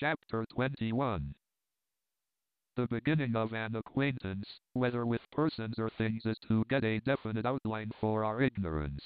Chapter 21. The beginning of an acquaintance, whether with persons or things, is to get a definite outline for our ignorance.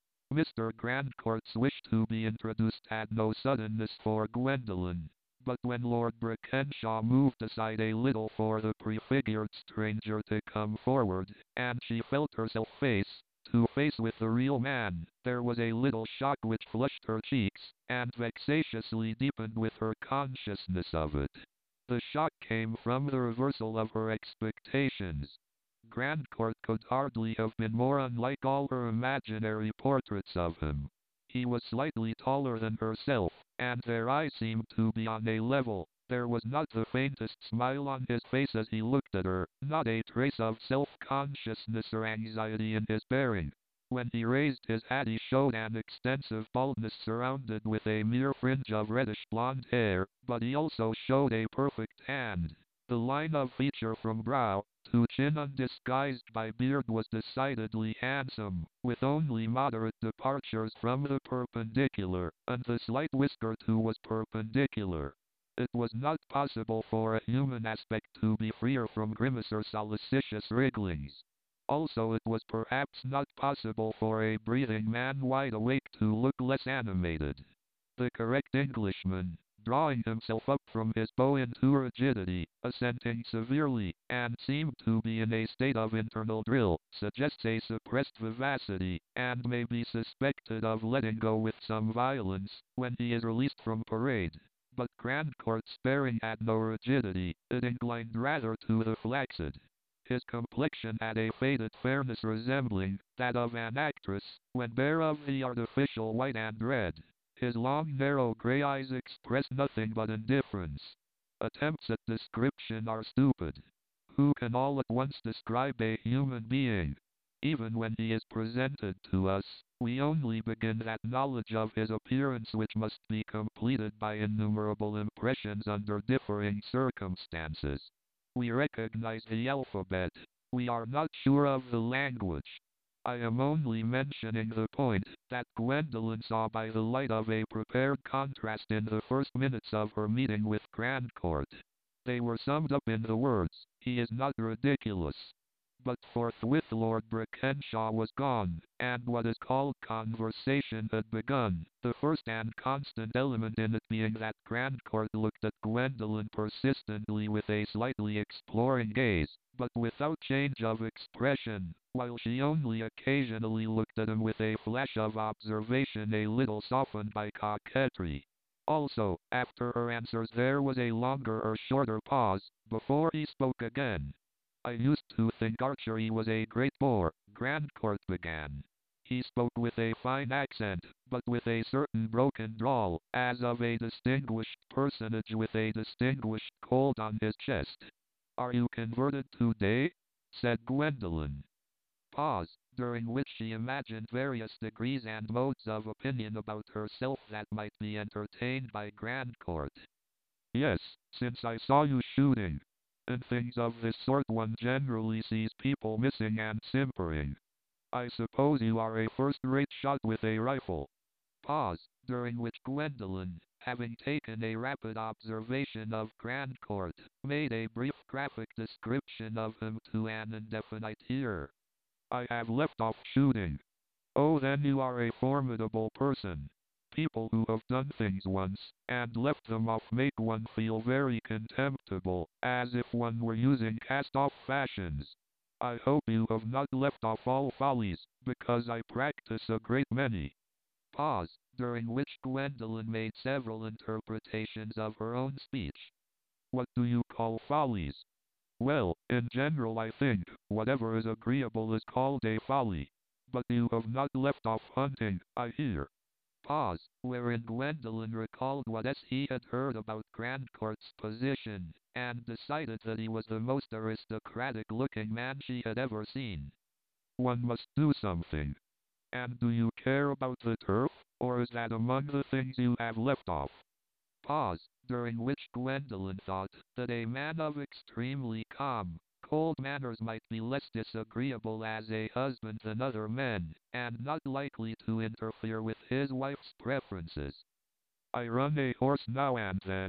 Mr. Grandcourt's wish to be introduced had no suddenness for Gwendolen, but when Lord Brickenshaw moved aside a little for the prefigured stranger to come forward, and she felt herself face to face with the real man, there was a little shock which flushed her cheeks, and vexatiously deepened with her consciousness of it. The shock came from the reversal of her expectations. Grandcourt could hardly have been more unlike all her imaginary portraits of him. He was slightly taller than herself, and their eyes seemed to be on a level. There was not the faintest smile on his face as he looked at her, not a trace of self-consciousness or anxiety in his bearing. When he raised his hat he showed an extensive baldness surrounded with a mere fringe of reddish blonde hair, but he also showed a perfect hand. The line of feature from brow to chin undisguised by beard was decidedly handsome, with only moderate departures from the perpendicular, and the slight whisker too was perpendicular. It was not possible for a human aspect to be freer from grimace or solicitous wrigglings. Also it was perhaps not possible for a breathing man wide awake to look less animated. The correct Englishman, drawing himself up from his bow into rigidity, assenting severely, and seemed to be in a state of internal drill, suggests a suppressed vivacity, and may be suspected of letting go with some violence, when he is released from parade. But Grandcourt's bearing had no rigidity, it inclined rather to the flaccid. His complexion had a faded fairness resembling that of an actress, when bare of the artificial white and red. His long narrow grey eyes expressed nothing but indifference. Attempts at description are stupid. Who can all at once describe a human being? Even when he is presented to us, we only begin that knowledge of his appearance which must be completed by innumerable impressions under differing circumstances. We recognize the alphabet. We are not sure of the language. I am only mentioning the point that Gwendolen saw by the light of a prepared contrast in the first minutes of her meeting with Grandcourt. They were summed up in the words, "He is not ridiculous." But forthwith Lord Brickenshaw was gone, and what is called conversation had begun, the first and constant element in it being that Grandcourt looked at Gwendolen persistently with a slightly exploring gaze, but without change of expression, while she only occasionally looked at him with a flash of observation a little softened by coquetry. Also, after her answers there was a longer or shorter pause, before he spoke again. "I used to think archery was a great bore," Grandcourt began. He spoke with a fine accent, but with a certain broken drawl, as of a distinguished personage with a distinguished cold on his chest. "Are you converted today?" said Gwendolen. Pause, during which she imagined various degrees and modes of opinion about herself that might be entertained by Grandcourt. "Yes, since I saw you shooting. In things of this sort one generally sees people missing and simpering. I suppose you are a first-rate shot with a rifle." Pause, during which Gwendolen, having taken a rapid observation of Grandcourt, made a brief graphic description of him to an indefinite hearer. "I have left off shooting." "Oh, then you are a formidable person. People who have done things once, and left them off make one feel very contemptible, as if one were using cast-off fashions. I hope you have not left off all follies, because I practice a great many." Pause, during which Gwendolen made several interpretations of her own speech. "What do you call follies?" "Well, in general I think, whatever is agreeable is called a folly. But you have not left off hunting, I hear." Pause, wherein Gwendolen recalled what he had heard about Grandcourt's position, and decided that he was the most aristocratic-looking man she had ever seen. "One must do something. And do you care about the turf, or is that among the things you have left off?" Pause, during which Gwendolen thought that a man of extremely calm, cold manners might be less disagreeable as a husband than other men, and not likely to interfere with his wife's preferences. "I run a horse now and then,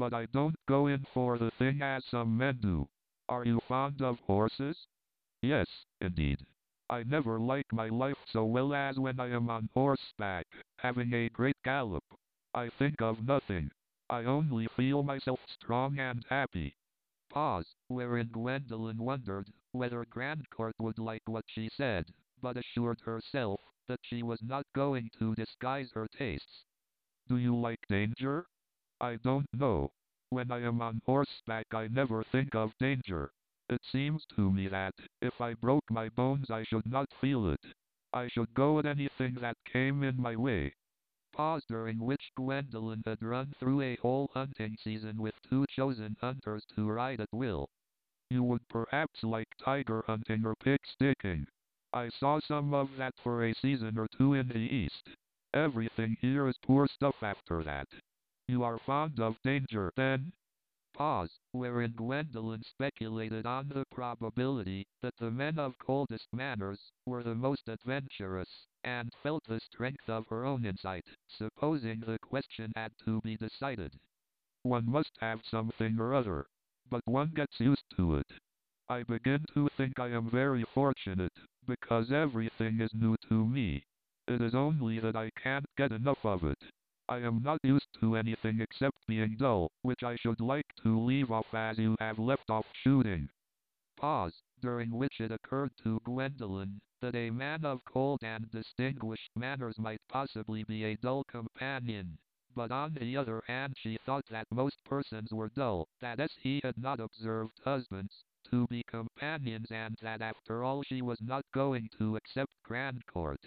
but I don't go in for the thing as some men do. Are you fond of horses? Yes, indeed. I never like my life so well as when I am on horseback, having a great gallop. I think of nothing. I only feel myself strong and happy. Pause, wherein Gwendolen wondered whether Grandcourt would like what she said, but assured herself that she was not going to disguise her tastes. Do you like danger? I don't know. When I am on horseback I never think of danger. It seems to me that, if I broke my bones I should not feel it. I should go at anything that came in my way. Pause, during which Gwendolen had run through a whole hunting season with two chosen hunters to ride at will. You would perhaps like tiger hunting or pig sticking. I saw some of that for a season or two in the East. Everything here is poor stuff after that. You are fond of danger, then? Pause, wherein Gwendolen speculated on the probability that the men of coldest manners were the most adventurous, and felt the strength of her own insight, supposing the question had to be decided. One must have something or other, but one gets used to it. I begin to think I am very fortunate, because everything is new to me. It is only that I can't get enough of it. I am not used to anything except being dull, which I should like to leave off as you have left off shooting. Pause, during which it occurred to Gwendolen that a man of cold and distinguished manners might possibly be a dull companion. But on the other hand she thought that most persons were dull, that as he had not observed husbands to be companions, and that after all she was not going to accept Grandcourt.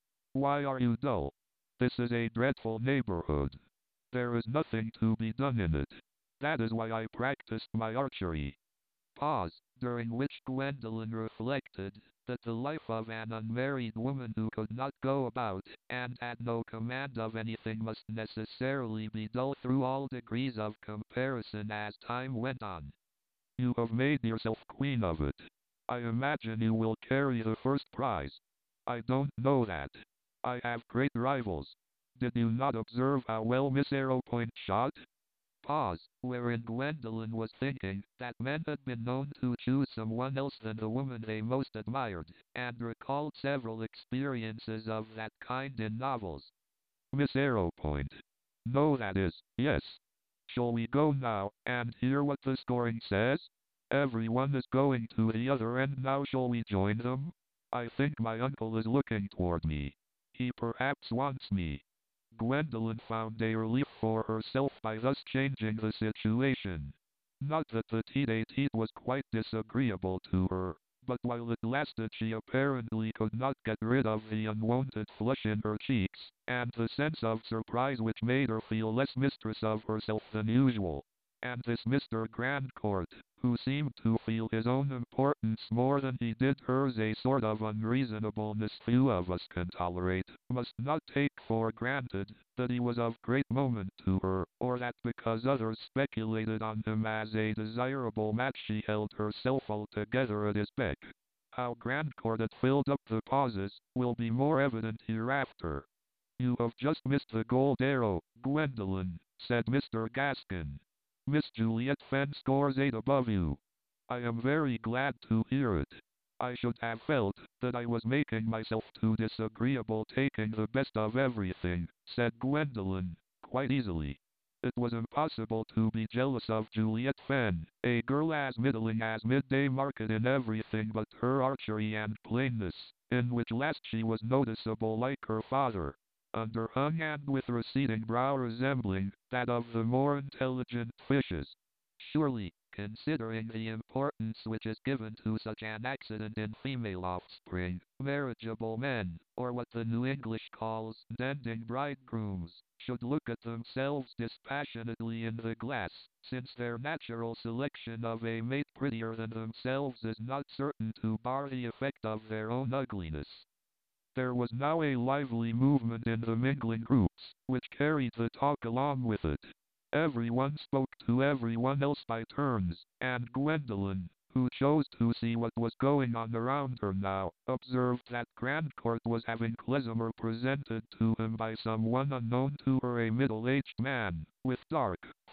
Why are you dull? This is a dreadful neighborhood. There is nothing to be done in it. That is why I practiced my archery. Pause, during which Gwendolen reflected that the life of an unmarried woman who could not go about, and had no command of anything, must necessarily be dull through all degrees of comparison as time went on. You have made yourself queen of it. I imagine you will carry the first prize. I don't know that. I have great rivals. Did you not observe how well Miss Arrowpoint shot? Pause, wherein Gwendolen was thinking that men had been known to choose someone else than the woman they most admired, and recalled several experiences of that kind in novels. Miss Arrowpoint. No, that is, yes. Shall we go now, and hear what the scoring says? Everyone is going to the other end now. Shall we join them? I think my uncle is looking toward me. He perhaps wants me. Gwendolen found a relief for herself by thus changing the situation. Not that the tete-a-tete was quite disagreeable to her, but while it lasted she apparently could not get rid of the unwonted flush in her cheeks, and the sense of surprise which made her feel less mistress of herself than usual. And this Mr. Grandcourt, who seemed to feel his own importance more than he did hers, a sort of unreasonableness few of us can tolerate, must not take for granted that he was of great moment to her, or that because others speculated on him as a desirable match she held herself altogether at his beck. How Grandcourt had filled up the pauses will be more evident hereafter. You have just missed the gold arrow, Gwendolen, said Mr. Gaskin. Miss Juliet Fenn scores 8 above you. I am very glad to hear it. I should have felt that I was making myself too disagreeable taking the best of everything, said Gwendolen, quite easily. It was impossible to be jealous of Juliet Fenn, a girl as middling as Midday Market in everything but her archery and plainness, in which last she was noticeable like her father. Underhung and with receding brow resembling that of the more intelligent fishes. Surely, considering the importance which is given to such an accident in female offspring, marriageable men, or what the New English calls intending bridegrooms, should look at themselves dispassionately in the glass, since their natural selection of a mate prettier than themselves is not certain to bar the effect of their own ugliness. There was now a lively movement in the mingling groups, which carried the talk along with it. Everyone spoke to everyone else by turns, and Gwendolen, who chose to see what was going on around her now, observed that Grandcourt was having Klezmer presented to him by someone unknown to her, a middle-aged man, with dark,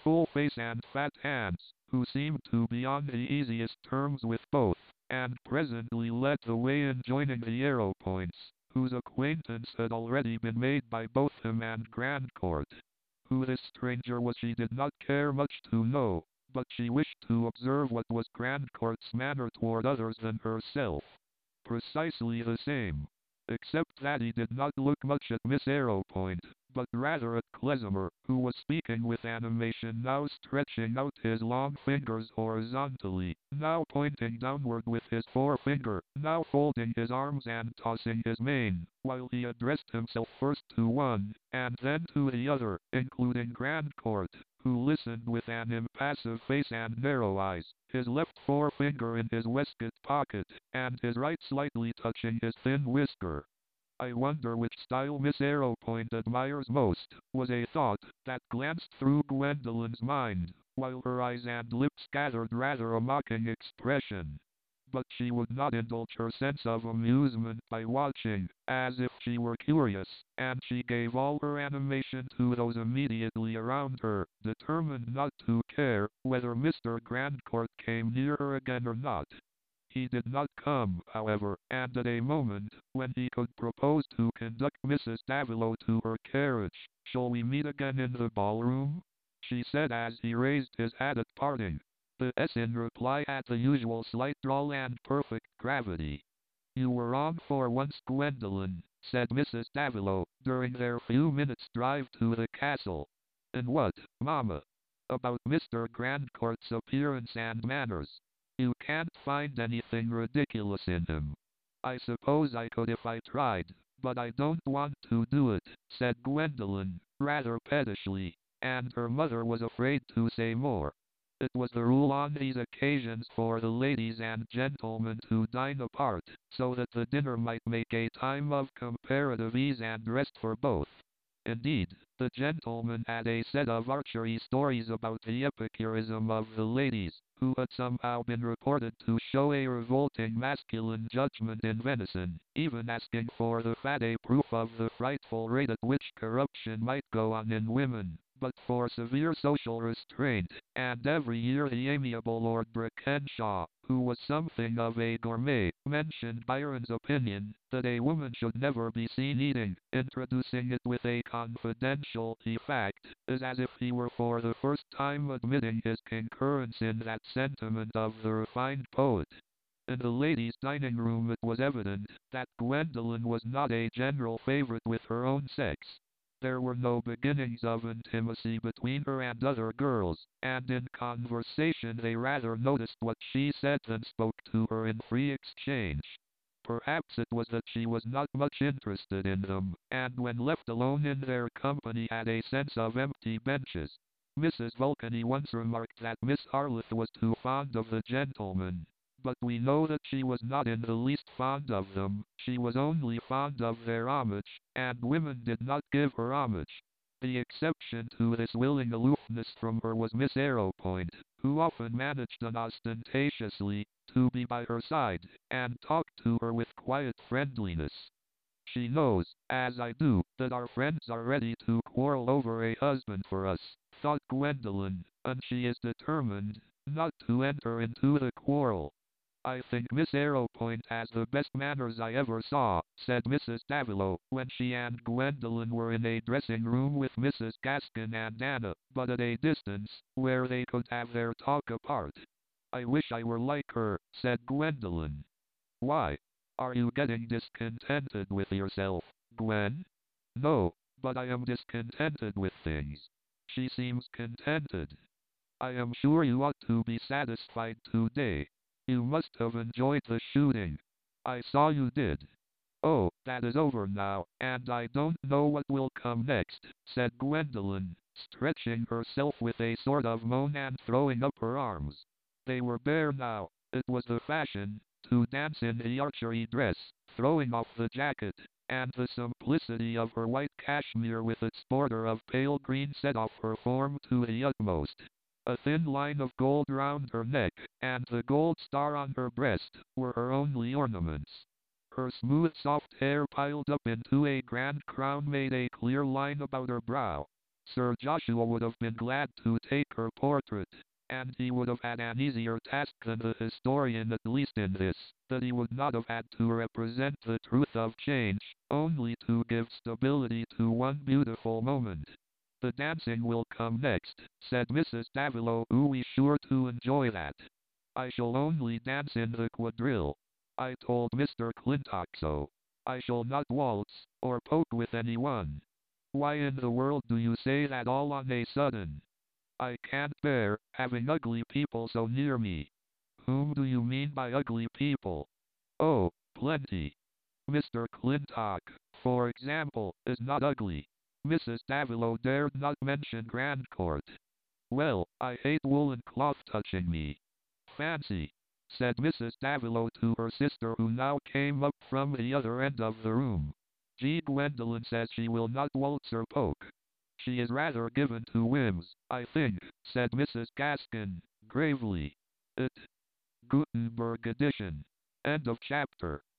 full face and fat hands, who seemed to be on the easiest terms with both, and presently led the way in joining the Arrowpoints, whose acquaintance had already been made by both him and Grandcourt. Who this stranger was she did not care much to know, but she wished to observe what was Grandcourt's manner toward others than herself. Precisely the same, except that he did not look much at Miss Arrowpoint, but rather at Klezmer, who was speaking with animation, now stretching out his long fingers horizontally, now pointing downward with his forefinger, now folding his arms and tossing his mane, while he addressed himself first to one, and then to the other, including Grandcourt, who listened with an impassive face and narrow eyes, his left forefinger in his waistcoat pocket, and his right slightly touching his thin whisker. I wonder which style Miss Arrowpoint admires most, was a thought that glanced through Gwendolyn's mind, while her eyes and lips gathered rather a mocking expression. But she would not indulge her sense of amusement by watching, as if she were curious, and she gave all her animation to those immediately around her, determined not to care whether Mr. Grandcourt came near her again or not. He did not come, however, and at a moment when he could propose to conduct Mrs. Davilow to her carriage. "Shall we meet again in the ballroom?" she said as he raised his hat at parting. The S in reply had the usual slight drawl and perfect gravity. "You were wrong for once, Gwendolen," said Mrs. Davilow, during their few minutes' drive to the castle. "And what, mamma?" "About Mr. Grandcourt's appearance and manners. You can't find anything ridiculous in him." "I suppose I could if I tried, but I don't want to do it," said Gwendolen, rather pettishly, and her mother was afraid to say more. It was the rule on these occasions for the ladies and gentlemen to dine apart, so that the dinner might make a time of comparative ease and rest for both. Indeed, the gentlemen had a set of archery stories about the epicurism of the ladies, who had somehow been reported to show a revolting masculine judgment in venison, even asking for the fat a proof of the frightful rate at which corruption might go on in women, but for severe social restraint, and every year the amiable Lord Brickenshaw, who was something of a gourmet, mentioned Byron's opinion that a woman should never be seen eating, introducing it with a confidential effect, as if he were for the first time admitting his concurrence in that sentiment of the refined poet. In the ladies' dining room it was evident that Gwendolen was not a general favorite with her own sex. There were no beginnings of intimacy between her and other girls, and in conversation they rather noticed what she said than spoke to her in free exchange. Perhaps it was that she was not much interested in them, and when left alone in their company had a sense of empty benches. Mrs. Vulcany once remarked that Miss Harleth was too fond of the gentlemen, but we know that she was not in the least fond of them, she was only fond of their homage, and women did not give her homage. The exception to this willing aloofness from her was Miss Arrowpoint, who often managed unostentatiously to be by her side, and talked to her with quiet friendliness. "She knows, as I do, that our friends are ready to quarrel over a husband for us," thought Gwendolen, "and she is determined not to enter into the quarrel." "I think Miss Arrowpoint has the best manners I ever saw," said Mrs. Davilow, when she and Gwendolen were in a dressing room with Mrs. Gaskin and Anna, but at a distance, where they could have their talk apart. "I wish I were like her," said Gwendolen. "Why? Are you getting discontented with yourself, Gwen?" "No, but I am discontented with things." She seems contented. "I am sure you ought to be satisfied today. You must have enjoyed the shooting. I saw you did." "Oh, that is over now, and I don't know what will come next," said Gwendolen, stretching herself with a sort of moan and throwing up her arms. They were bare now. It was the fashion to dance in the archery dress, throwing off the jacket, and the simplicity of her white cashmere with its border of pale green set off her form to the utmost. A thin line of gold round her neck, and the gold star on her breast, were her only ornaments. Her smooth soft hair piled up into a grand crown made a clear line about her brow. Sir Joshua would have been glad to take her portrait, and he would have had an easier task than the historian, at least in this, that he would not have had to represent the truth of change, only to give stability to one beautiful moment. The dancing will come next, said Mrs. Davilow. We sure to enjoy that. I shall only dance in the quadrille. I told Mr. Clintock so. I shall not waltz, or poke with anyone. Why in the world do you say that all on a sudden? I can't bear having ugly people so near me. Whom do you mean by ugly people? Oh, plenty. Mr. Clintock, for example, is not ugly. Mrs. Davilow dared not mention Grandcourt. Well, I hate woolen cloth touching me. Fancy, said Mrs. Davilow to her sister, who now came up from the other end of the room. Gwendolen says she will not waltz or poke. She is rather given to whims, I think, said Mrs. Gaskin, gravely. It. Gutenberg edition. End of chapter.